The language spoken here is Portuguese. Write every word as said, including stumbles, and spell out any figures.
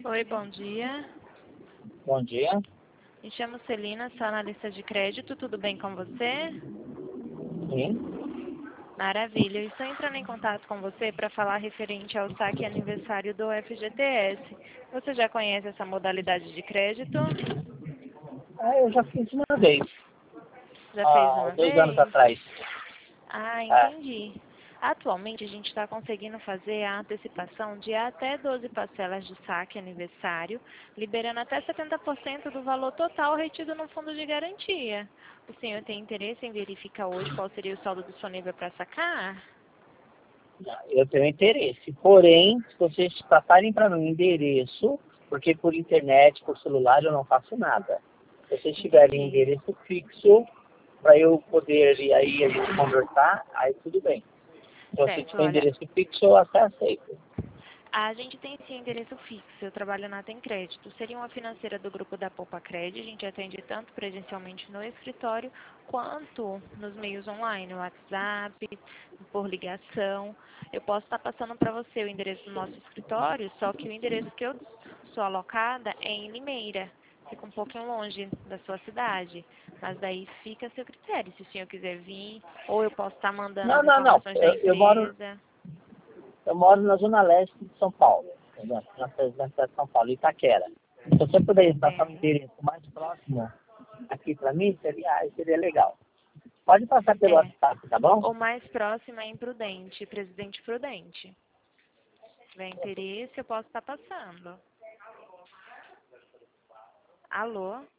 Oi, bom dia. Bom dia. Me chamo Celina, sou analista de crédito. Tudo bem com você? Sim. Maravilha. Eu estou entrando em contato com você para falar referente ao saque aniversário do F G T S. Você já conhece essa modalidade de crédito? Ah, eu já fiz uma vez, Já fez há uma dois anos vez? atrás. Ah, É. entendi. Atualmente a gente está conseguindo fazer a antecipação de até doze parcelas de saque aniversário, liberando até setenta por cento do valor total retido no fundo de garantia. O senhor tem interesse em verificar hoje qual seria o saldo disponível para sacar? Eu tenho interesse. Porém, se vocês passarem para mim o endereço, porque por internet, por celular, eu não faço nada. Se vocês tiverem Entendi. endereço fixo, para eu poder ir aí a gente conversar, aí tudo bem. Se você Certo, tiver olha, endereço fixo, eu até aceito. a gente tem esse endereço fixo, eu trabalho na Tem Crédito. Seria uma financeira do grupo da Poupa Cred. A gente atende tanto presencialmente no escritório, quanto nos meios online, WhatsApp, por ligação. Eu posso estar passando para você o endereço do nosso escritório, só que o endereço que eu sou alocada é em Limeira. Fica um pouquinho longe da sua cidade, mas daí fica a seu critério, se o senhor quiser vir, ou eu posso estar mandando Não, as não, não. informações da Eu, eu moro, empresa. eu moro na zona leste de São Paulo, entendeu? Na cidade de São Paulo, Itaquera. Se você puder passar um É. endereço mais próximo aqui para mim, seria, seria legal. Pode passar pelo É. WhatsApp, tá bom? O mais próximo é em Prudente, Presidente Prudente. Se tiver interesse, eu posso estar passando. Alô?